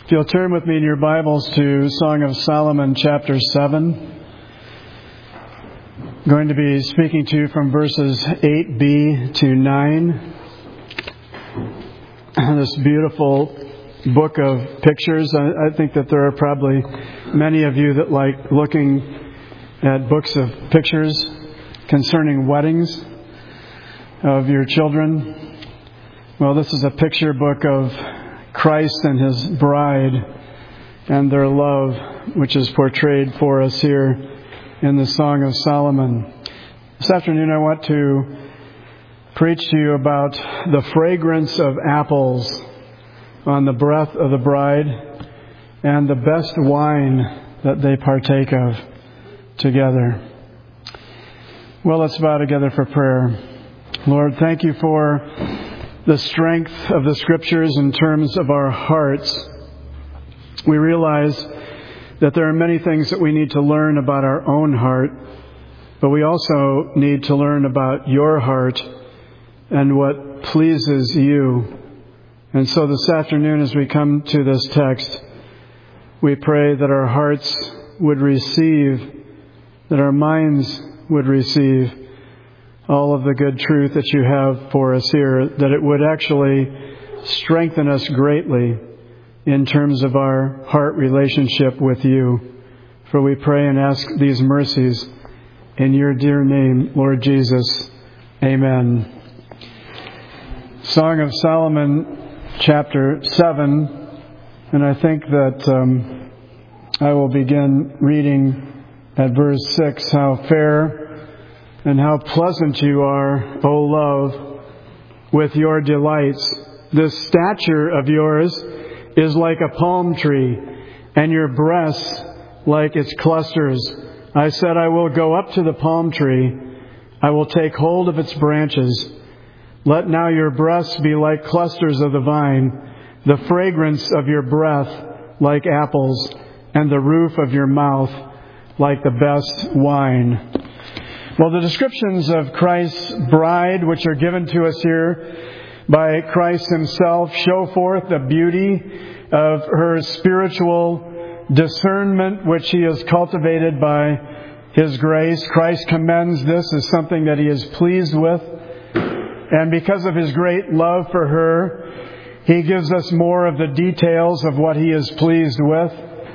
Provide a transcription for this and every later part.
If you'll turn with me in your Bibles to Song of Solomon, chapter 7. I'm going to be speaking to you from verses 8b to 9. This beautiful book of pictures. I think that there are probably many of you that like looking at books of pictures concerning weddings of your children. Well, this is a picture book of Christ and His bride and their love, which is portrayed for us here in the Song of Solomon. This afternoon I want to preach to you about the fragrance of apples on the breath of the bride and the best wine that they partake of together. Well, let's bow together for prayer. Lord, thank you for the strength of the Scriptures in terms of our hearts. We realize that there are many things that we need to learn about our own heart, but we also need to learn about your heart and what pleases you. And so this afternoon, as we come to this text, we pray that our hearts would receive, that our minds would receive all of the good truth that you have for us here, that it would actually strengthen us greatly in terms of our heart relationship with you. For we pray and ask these mercies in your dear name, Lord Jesus. Amen. Song of Solomon, chapter 7, and I think that I will begin reading at verse 6. How fair and how pleasant you are, O love, with your delights. The stature of yours is like a palm tree, and your breasts like its clusters. I said, I will go up to the palm tree. I will take hold of its branches. Let now your breasts be like clusters of the vine, the fragrance of your breath like apples, and the roof of your mouth like the best wine. Well, the descriptions of Christ's bride, which are given to us here by Christ Himself, show forth the beauty of her spiritual discernment, which He has cultivated by His grace. Christ commends this as something that He is pleased with. And because of His great love for her, He gives us more of the details of what He is pleased with.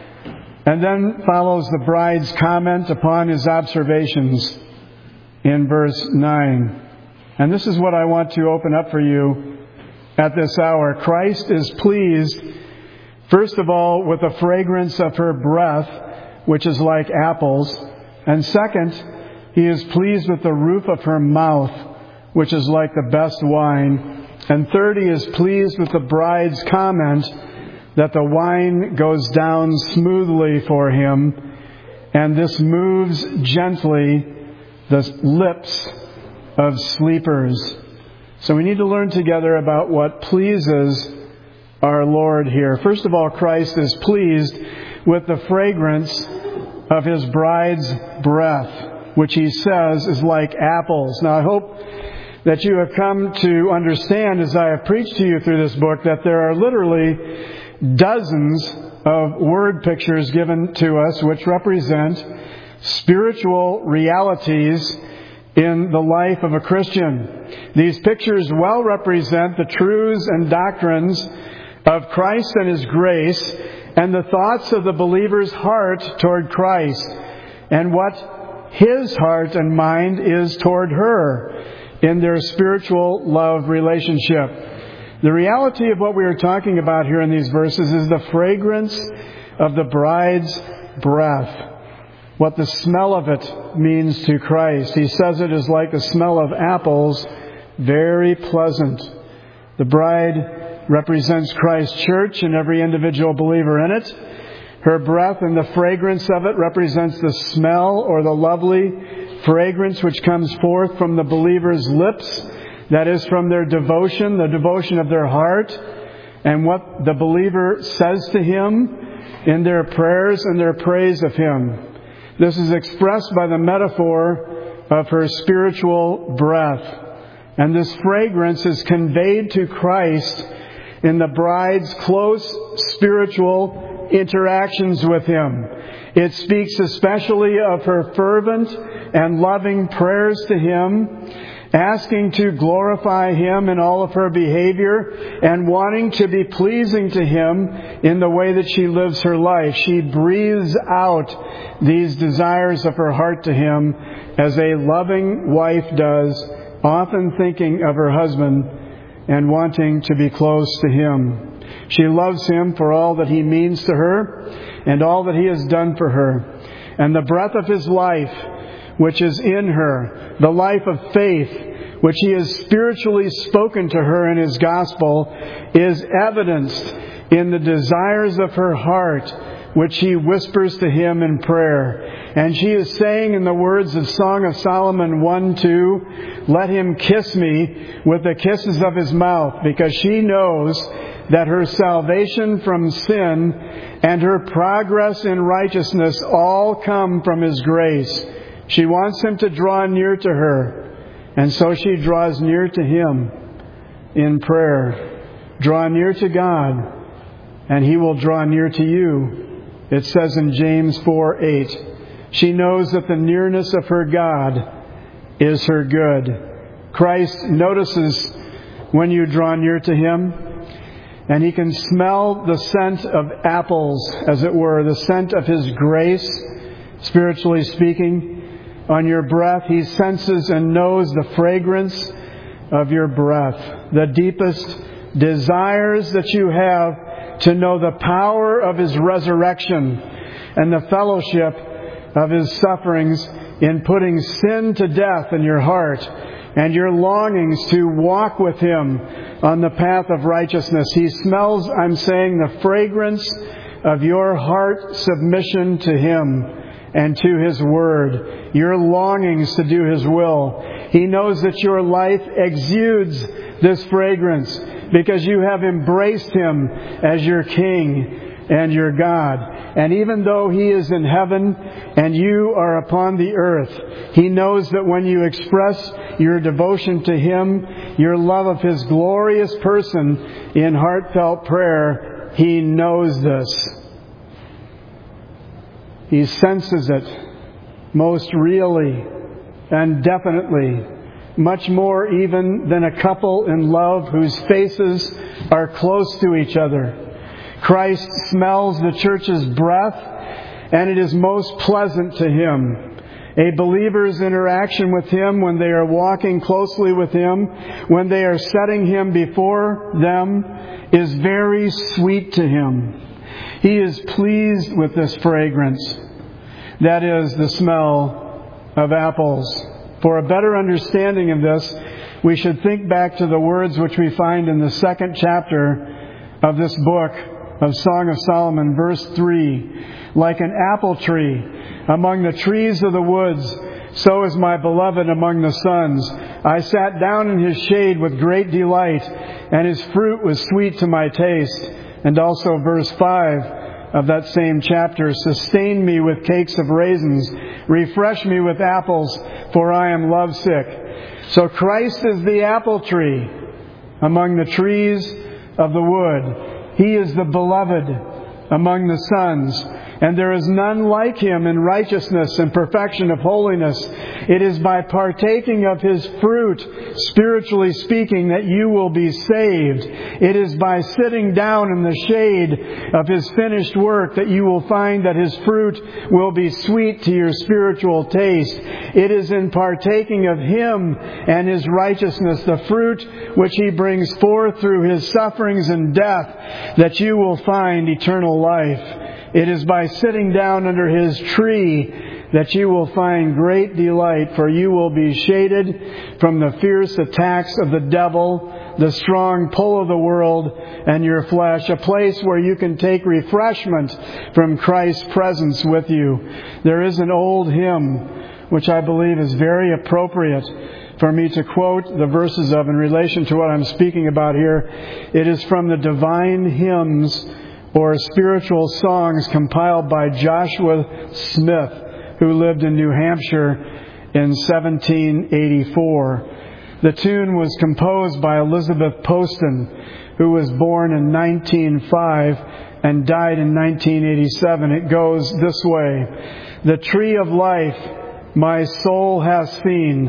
And then follows the bride's comment upon His observations in verse 9. And this is what I want to open up for you at this hour. Christ is pleased, first of all, with the fragrance of her breath, which is like apples. And second, He is pleased with the roof of her mouth, which is like the best wine. And third, He is pleased with the bride's comment that the wine goes down smoothly for Him, and this moves gently the lips of sleepers. So we need to learn together about what pleases our Lord here. First of all, Christ is pleased with the fragrance of His bride's breath, which He says is like apples. Now, I hope that you have come to understand, as I have preached to you through this book, that there are literally dozens of word pictures given to us which represent spiritual realities in the life of a Christian. These pictures well represent the truths and doctrines of Christ and His grace and the thoughts of the believer's heart toward Christ and what his heart and mind is toward her in their spiritual love relationship. The reality of what we are talking about here in these verses is the fragrance of the bride's breath. What the smell of it means to Christ. He says it is like the smell of apples, very pleasant. The bride represents Christ's church and every individual believer in it. Her breath and the fragrance of it represents the smell or the lovely fragrance which comes forth from the believer's lips. That is from their devotion, the devotion of their heart, and what the believer says to Him in their prayers and their praise of Him. This is expressed by the metaphor of her spiritual breath. And this fragrance is conveyed to Christ in the bride's close spiritual interactions with Him. It speaks especially of her fervent and loving prayers to Him, asking to glorify Him in all of her behavior and wanting to be pleasing to Him in the way that she lives her life. She breathes out these desires of her heart to Him as a loving wife does, often thinking of her husband and wanting to be close to Him. She loves Him for all that He means to her and all that He has done for her. And the breath of His life, which is in her, the life of faith, which He has spiritually spoken to her in His gospel, is evidenced in the desires of her heart, which she whispers to Him in prayer. And she is saying in the words of Song of Solomon 1:2, "Let him kiss me with the kisses of his mouth," because she knows that her salvation from sin and her progress in righteousness all come from His grace. She wants Him to draw near to her, and so she draws near to Him in prayer. Draw near to God, and He will draw near to you. It says in James 4:8, she knows that the nearness of her God is her good. Christ notices when you draw near to Him, and He can smell the scent of apples, as it were, the scent of His grace, spiritually speaking. On your breath, He senses and knows the fragrance of your breath, the deepest desires that you have to know the power of His resurrection and the fellowship of His sufferings in putting sin to death in your heart, and your longings to walk with Him on the path of righteousness. He smells, I'm saying, the fragrance of your heart submission to Him and to His Word, your longings to do His will. He knows that your life exudes this fragrance because you have embraced Him as your King and your God. And even though He is in heaven and you are upon the earth, He knows that when you express your devotion to Him, your love of His glorious person in heartfelt prayer, He knows this. He senses it most really and definitely, much more even than a couple in love whose faces are close to each other. Christ smells the church's breath, and it is most pleasant to Him. A believer's interaction with Him when they are walking closely with Him, when they are setting Him before them, is very sweet to Him. He is pleased with this fragrance. That is the smell of apples. For a better understanding of this, we should think back to the words which we find in the 2nd chapter of this book of Song of Solomon, verse 3. Like an apple tree among the trees of the woods, so is my beloved among the sons. I sat down in His shade with great delight, and His fruit was sweet to my taste. And also verse 5 of that same chapter, sustain me with cakes of raisins, refresh me with apples, for I am lovesick. So Christ is the apple tree among the trees of the wood. He is the beloved among the sons. And there is none like Him in righteousness and perfection of holiness. It is by partaking of His fruit, spiritually speaking, that you will be saved. It is by sitting down in the shade of His finished work that you will find that His fruit will be sweet to your spiritual taste. It is in partaking of Him and His righteousness, the fruit which He brings forth through His sufferings and death, that you will find eternal life. It is by sitting down under His tree that you will find great delight, for you will be shaded from the fierce attacks of the devil, the strong pull of the world, and your flesh, a place where you can take refreshment from Christ's presence with you. There is an old hymn, which I believe is very appropriate for me to quote the verses of in relation to what I'm speaking about here. It is from the Divine Hymns, or spiritual songs, compiled by Joshua Smith, who lived in New Hampshire in 1784. The tune was composed by Elizabeth Poston, who was born in 1905 and died in 1987. It goes this way. The tree of life my soul has seen,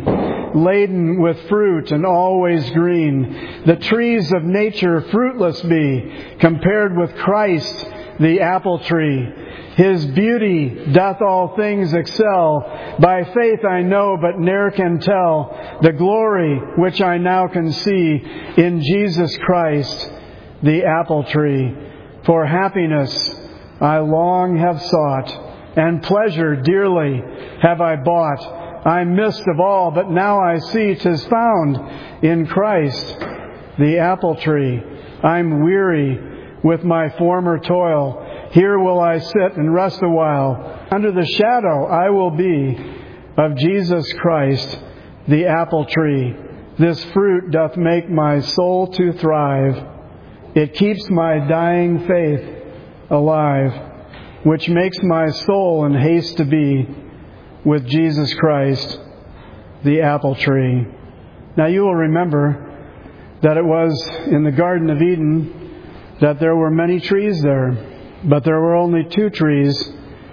laden with fruit and always green. The trees of nature fruitless be, compared with Christ, the apple tree. His beauty doth all things excel. By faith I know, but ne'er can tell, the glory which I now can see in Jesus Christ, the apple tree. For happiness I long have sought, and pleasure dearly have I bought. I missed of all, but now I see 'tis found in Christ, the apple tree. I'm weary with my former toil. Here will I sit and rest a while. Under the shadow I will be of Jesus Christ, the apple tree. This fruit doth make my soul to thrive. It keeps my dying faith alive, which makes my soul in haste to be with Jesus Christ, the apple tree. Now you will remember that it was in the Garden of Eden that there were many trees there, but there were only 2 trees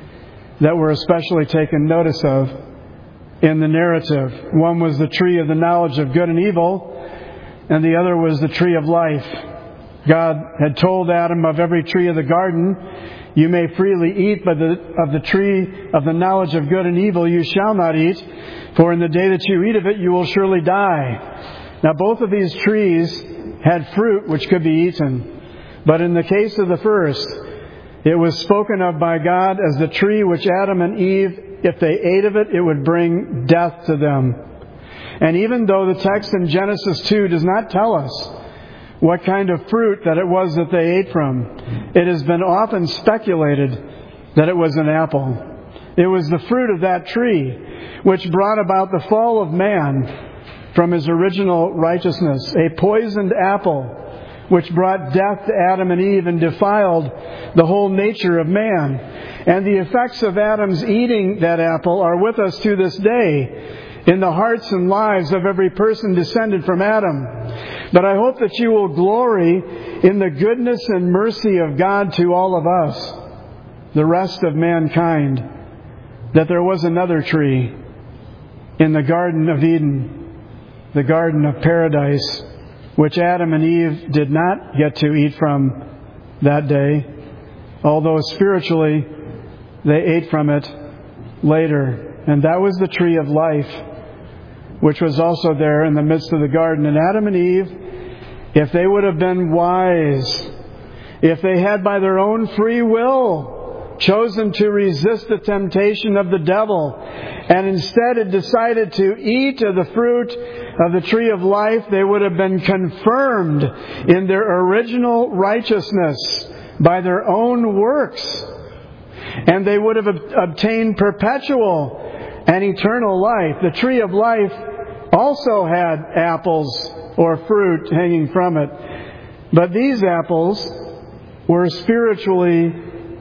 that were especially taken notice of in the narrative. One was the tree of the knowledge of good and evil, and the other was the tree of life. God had told Adam, of every tree of the garden you may freely eat, but of the tree of the knowledge of good and evil you shall not eat, for in the day that you eat of it you will surely die. Now both of these trees had fruit which could be eaten, but in the case of the first, it was spoken of by God as the tree which Adam and Eve, if they ate of it, it would bring death to them. And even though the text in Genesis 2 does not tell us what kind of fruit that it was that they ate from, it has been often speculated that it was an apple. It was the fruit of that tree which brought about the fall of man from his original righteousness, a poisoned apple which brought death to Adam and Eve and defiled the whole nature of man. And the effects of Adam's eating that apple are with us to this day in the hearts and lives of every person descended from Adam. But I hope that you will glory in the goodness and mercy of God to all of us, the rest of mankind, that there was another tree in the Garden of Eden, the Garden of Paradise, which Adam and Eve did not get to eat from that day, although spiritually they ate from it later. And that was the tree of life, which was also there in the midst of the garden. And Adam and Eve, if they would have been wise, if they had by their own free will chosen to resist the temptation of the devil, and instead had decided to eat of the fruit of the tree of life, they would have been confirmed in their original righteousness by their own works. And they would have obtained perpetual and eternal life. The tree of life also had apples or fruit hanging from it. But these apples were spiritually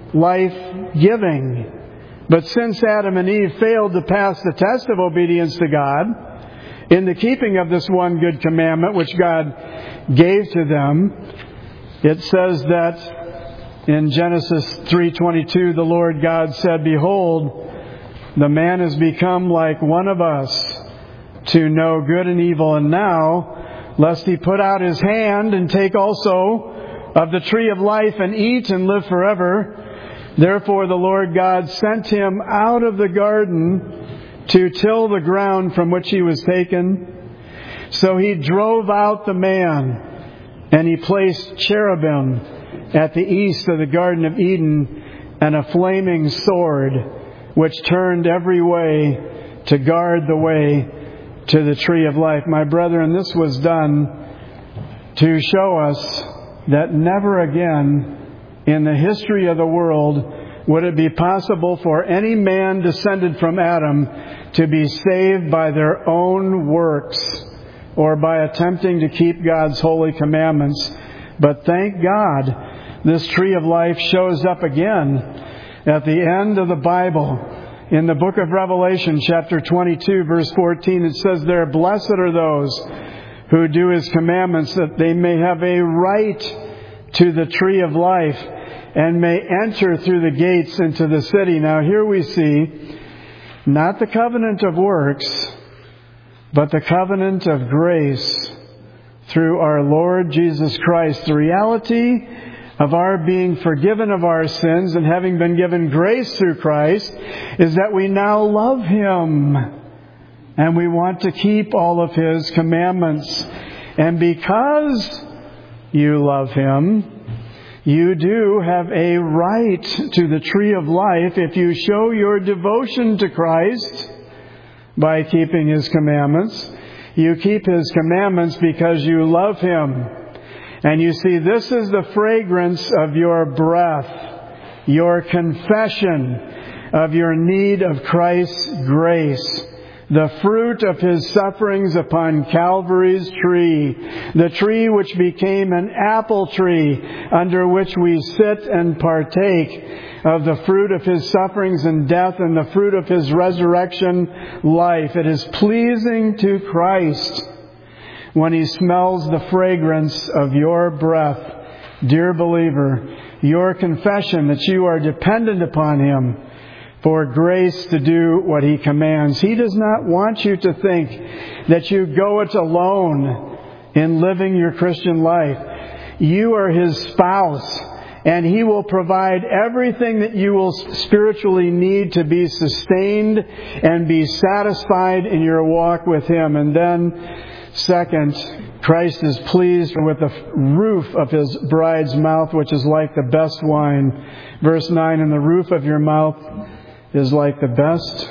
life-giving. But since Adam and Eve failed to pass the test of obedience to God in the keeping of this one good commandment which God gave to them, it says that in Genesis 3:22, the Lord God said, "Behold, the man has become like one of us to know good and evil. And now, lest he put out his hand and take also of the tree of life and eat and live forever. Therefore the Lord God sent him out of the garden to till the ground from which he was taken. So he drove out the man, and he placed cherubim at the east of the Garden of Eden, and a flaming sword which turned every way to guard the way to the tree of life." My brethren, this was done to show us that never again in the history of the world would it be possible for any man descended from Adam to be saved by their own works or by attempting to keep God's holy commandments. But thank God, this tree of life shows up again at the end of the Bible. In the book of Revelation, chapter 22, verse 14, it says there, "Blessed are those who do His commandments, that they may have a right to the tree of life and may enter through the gates into the city. Now here we see not the covenant of works, but the covenant of grace through our Lord Jesus Christ. The reality of our being forgiven of our sins and having been given grace through Christ is that we now love Him and we want to keep all of His commandments. And because you love Him, you do have a right to the tree of life if you show your devotion to Christ by keeping His commandments. You keep His commandments because you love Him. And you see, this is the fragrance of your breath, your confession of your need of Christ's grace, the fruit of His sufferings upon Calvary's tree, the tree which became an apple tree under which we sit and partake of the fruit of His sufferings and death and the fruit of His resurrection life. It is pleasing to Christ when He smells the fragrance of your breath. Dear believer, your confession that you are dependent upon Him for grace to do what He commands. He does not want you to think that you go it alone in living your Christian life. You are His spouse, and He will provide everything that you will spiritually need to be sustained and be satisfied in your walk with Him. And then, second, Christ is pleased with the roof of His bride's mouth, which is like the best wine. Verse 9, and the roof of your mouth is like the best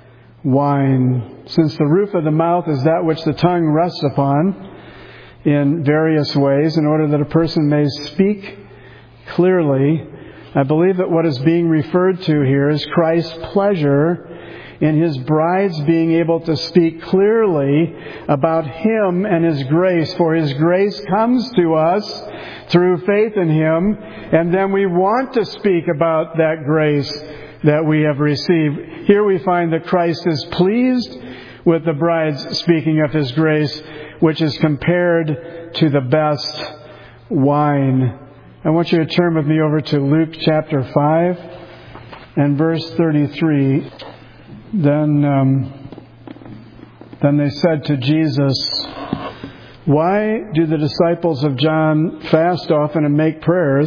wine. Since the roof of the mouth is that which the tongue rests upon in various ways in order that a person may speak clearly, I believe that what is being referred to here is Christ's pleasure in His brides being able to speak clearly about Him and His grace. For His grace comes to us through faith in Him, and then we want to speak about that grace that we have received. Here we find that Christ is pleased with the brides speaking of His grace, which is compared to the best wine. I want you to turn with me over to Luke chapter 5 and verse 33. Then they said to Jesus, why do the disciples of John fast often and make prayers,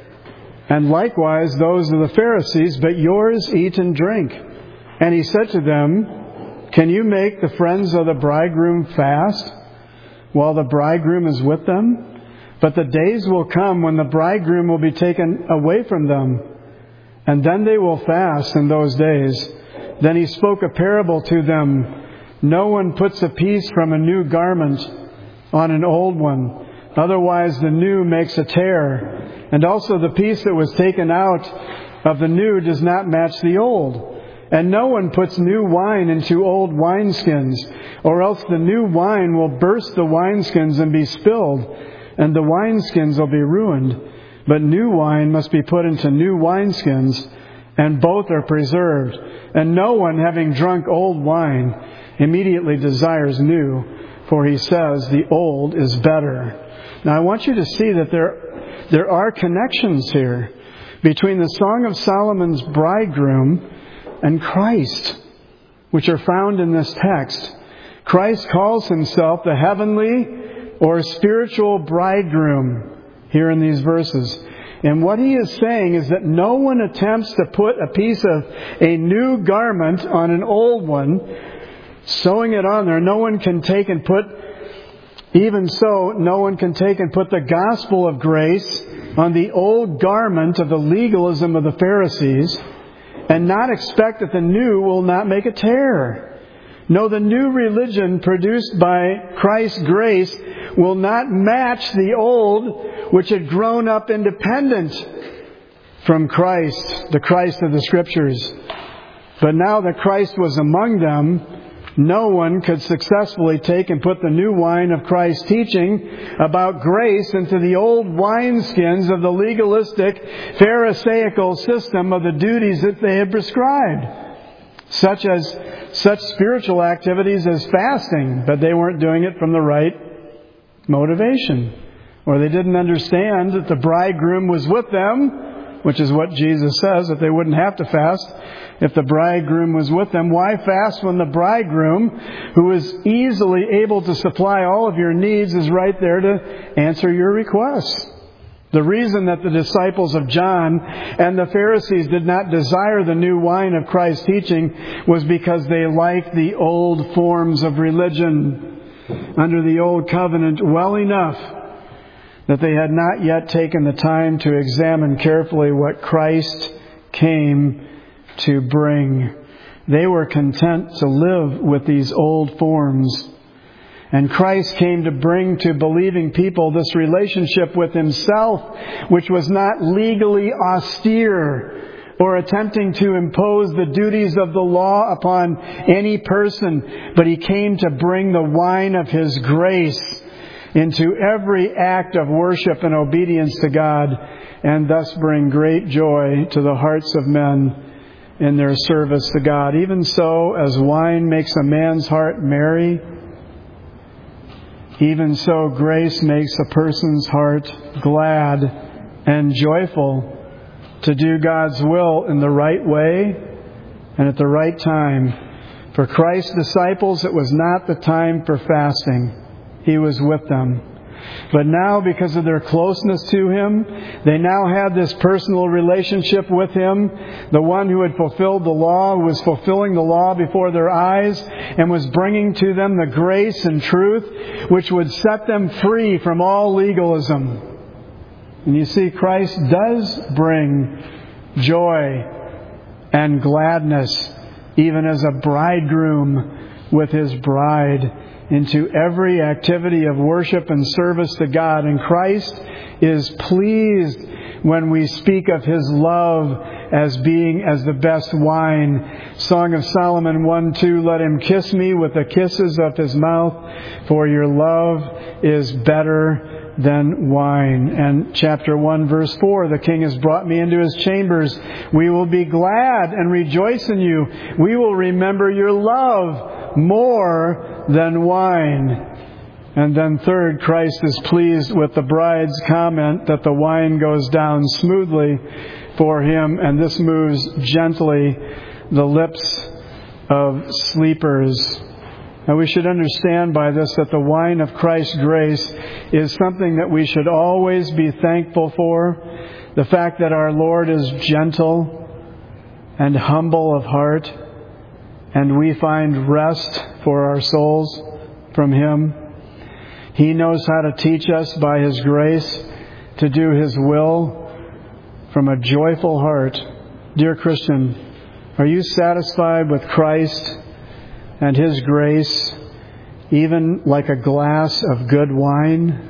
and likewise those of the Pharisees, but yours eat and drink? And He said to them, can you make the friends of the bridegroom fast while the bridegroom is with them? But the days will come when the bridegroom will be taken away from them, and then they will fast in those days. Then He spoke a parable to them. No one puts a piece from a new garment on an old one. Otherwise the new makes a tear. And also the piece that was taken out of the new does not match the old. And no one puts new wine into old wineskins, or else the new wine will burst the wineskins and be spilled, and the wineskins will be ruined. But new wine must be put into new wineskins, and both are preserved. And no one, having drunk old wine, immediately desires new, for he says, the old is better. Now I want you to see that there are connections here between the Song of Solomon's bridegroom and Christ, which are found in this text. Christ calls Himself the heavenly or spiritual bridegroom here in these verses. And what He is saying is that no one attempts to put a piece of a new garment on an old one, sewing it on there. No one can take and put, even so, no one can take and put the gospel of grace on the old garment of the legalism of the Pharisees and not expect that the new will not make a tear. No, the new religion produced by Christ's grace will not match the old, which had grown up independent from Christ, the Christ of the Scriptures. But now that Christ was among them, no one could successfully take and put the new wine of Christ's teaching about grace into the old wineskins of the legalistic, pharisaical system of the duties that they had prescribed. Such spiritual activities as fasting, but they weren't doing it from the right motivation. Or they didn't understand that the bridegroom was with them, which is what Jesus says, that they wouldn't have to fast if the bridegroom was with them. Why fast when the bridegroom, who is easily able to supply all of your needs, is right there to answer your requests? The reason that the disciples of John and the Pharisees did not desire the new wine of Christ's teaching was because they liked the old forms of religion under the old covenant well enough that they had not yet taken the time to examine carefully what Christ came to bring. They were content to live with these old forms. And Christ came to bring to believing people this relationship with Himself, which was not legally austere or attempting to impose the duties of the law upon any person, but He came to bring the wine of His grace into every act of worship and obedience to God, and thus bring great joy to the hearts of men in their service to God. Even so, as wine makes a man's heart merry, even so grace makes a person's heart glad and joyful to do God's will in the right way and at the right time. For Christ's disciples, it was not the time for fasting. He was with them. But now, because of their closeness to Him, they now had this personal relationship with Him. The one who had fulfilled the law, who was fulfilling the law before their eyes, and was bringing to them the grace and truth which would set them free from all legalism. And you see, Christ does bring joy and gladness, even as a bridegroom with his bride, into every activity of worship and service to God. And Christ is pleased when we speak of His love as being as the best wine. Song of Solomon 1:2, let him kiss me with the kisses of his mouth, for your love is better than wine. And chapter 1, verse 4, the King has brought me into His chambers. We will be glad and rejoice in you. We will remember your love more than wine. And then third, Christ is pleased with the bride's comment that the wine goes down smoothly for Him, and this moves gently the lips of sleepers. Now we should understand by this that the wine of Christ's grace is something that we should always be thankful for. The fact that our Lord is gentle and humble of heart, and we find rest for our souls from Him. He knows how to teach us by His grace to do His will from a joyful heart. Dear Christian, are you satisfied with Christ and His grace, even like a glass of good wine?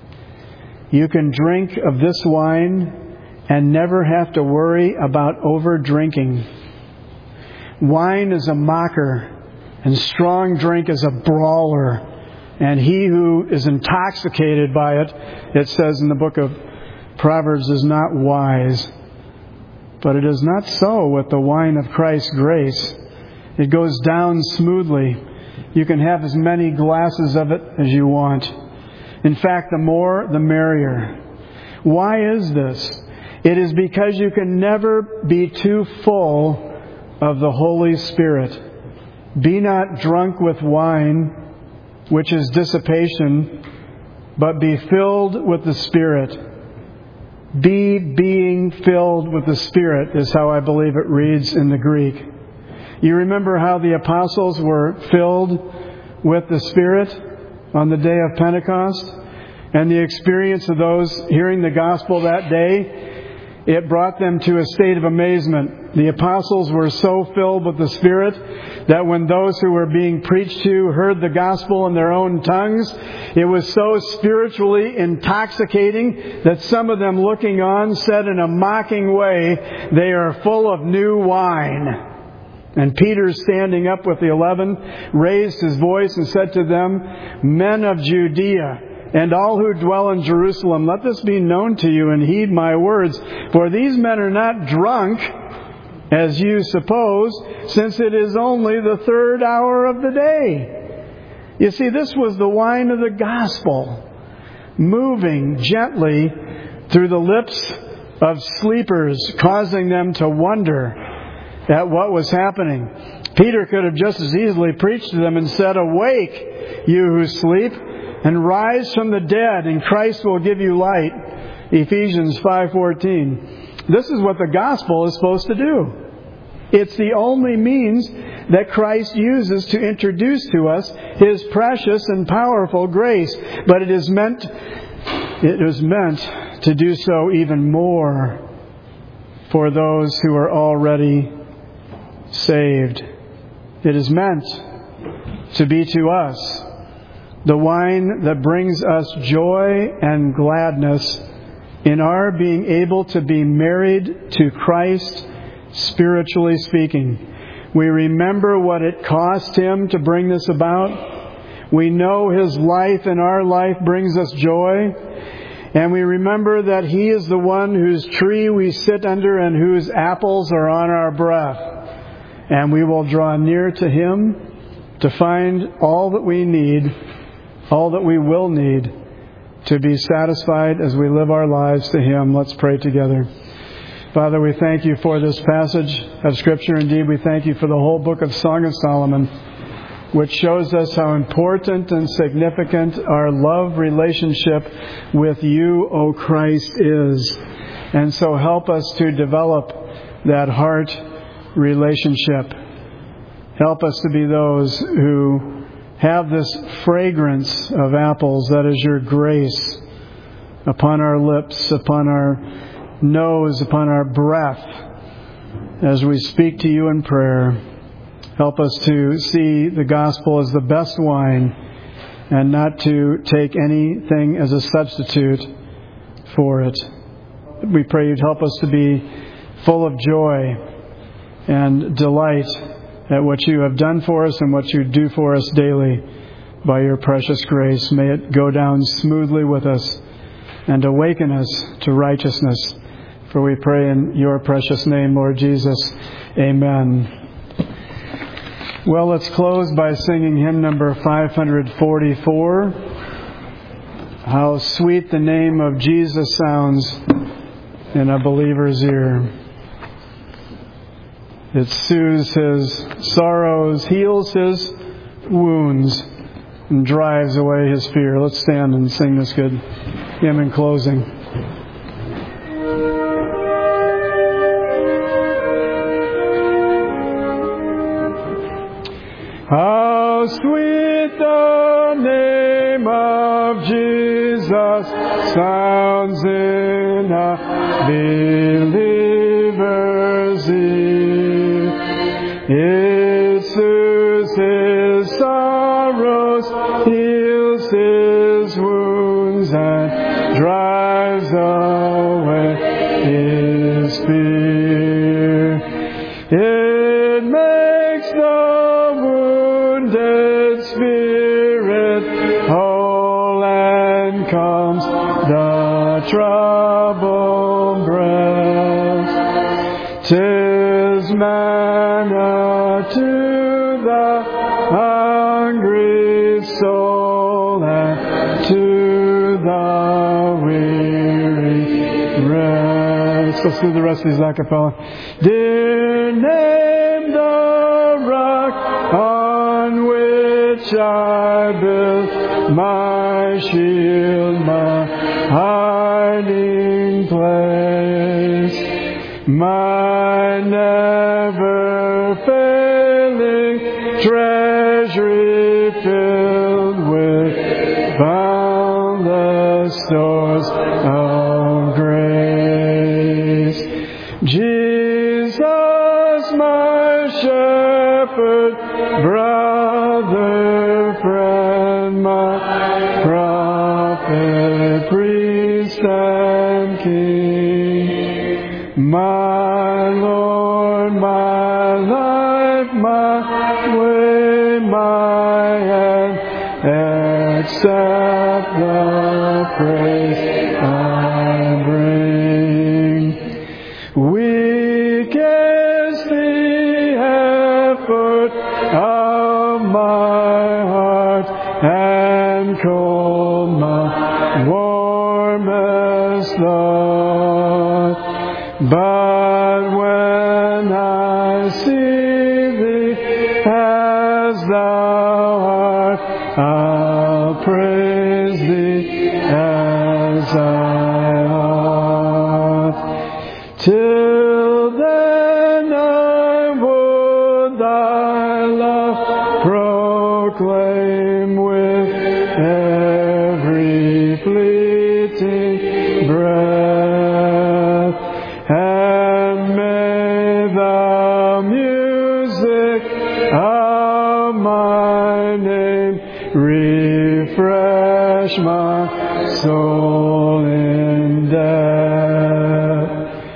You can drink of this wine and never have to worry about over drinking. Wine is a mocker, and strong drink is a brawler. And he who is intoxicated by it, it says in the book of Proverbs, is not wise. But it is not so with the wine of Christ's grace. It goes down smoothly. You can have as many glasses of it as you want. In fact, the more, the merrier. Why is this? It is because you can never be too full of the Holy Spirit. Be not drunk with wine, which is dissipation, but be filled with the Spirit. Be being filled with the Spirit is how I believe it reads in the Greek. You remember how the apostles were filled with the Spirit on the day of Pentecost? And the experience of those hearing the gospel that day, it brought them to a state of amazement. The apostles were so filled with the Spirit that when those who were being preached to heard the gospel in their own tongues, it was so spiritually intoxicating that some of them looking on said in a mocking way, they are full of new wine. And Peter, standing up with the 11, raised his voice and said to them, Men of Judea, and all who dwell in Jerusalem, let this be known to you, and heed my words. For these men are not drunk, as you suppose, since it is only the third hour of the day. You see, this was the wine of the gospel. moving gently through the lips of sleepers, causing them to wonder at what was happening. Peter could have just as easily preached to them and said, "Awake, you who sleep, and rise from the dead, and Christ will give you light." Ephesians 5:14. This is what the gospel is supposed to do. It's the only means that Christ uses to introduce to us His precious and powerful grace. But it is meant to do so even more for those who are already saved. It is meant to be to us the wine that brings us joy and gladness in our being able to be married to Christ, spiritually speaking. We remember what it cost Him to bring this about. We know His life and our life brings us joy. And we remember that He is the one whose tree we sit under and whose apples are on our breath. And we will draw near to Him to find all that we need, all that we will need to be satisfied as we live our lives to Him. Let's pray together. Father, we thank You for this passage of Scripture. Indeed, we thank You for the whole book of Song of Solomon, which shows us how important and significant our love relationship with You, O Christ, is. And so help us to develop that heart relationship. Help us to be those who have this fragrance of apples, that is Your grace, upon our lips, upon our nose, upon our breath, as we speak to You in prayer. Help us to see the gospel as the best wine and not to take anything as a substitute for it. We pray You'd help us to be full of joy and delight at what You have done for us and what You do for us daily by Your precious grace. May it go down smoothly with us and awaken us to righteousness. For we pray in Your precious name, Lord Jesus. Amen. Well, let's close by singing hymn number 544. How sweet the name of Jesus sounds in a believer's ear. It soothes his sorrows, heals his wounds, and drives away his fear. Let's stand and sing this good hymn in closing. How sweet the name of Jesus sounds in a believer's ear. It soothes his sorrows, heals his wounds, and drives away his fear. It makes the wounded spirit whole, and calms the troubled breast. 'Tis manna to the hungry soul, and to the weary rest. Let's do the rest of these a cappella. Dear name, the rock on which I build my shield, my hiding place, my never failing treasury filled with boundless stores of grace. Jesus, my shepherd, brother, friend, my prophet, priest, and king, my Lord, my life, my way, my end, accept the praise I bring. Weak is the effort of my heart, and cold my I'll praise Thee as I ought. Till then I would Thy love proclaim with every fleeting breath, and may the music of my name refresh my soul in death.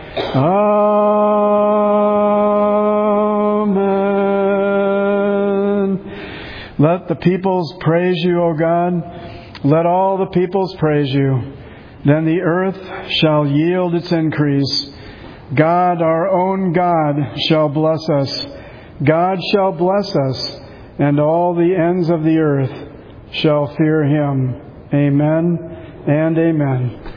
Amen. Let the peoples praise You, O God. Let all the peoples praise You. Then the earth shall yield its increase. God, our own God, shall bless us. God shall bless us, and all the ends of the earth shall fear Him. Amen and amen.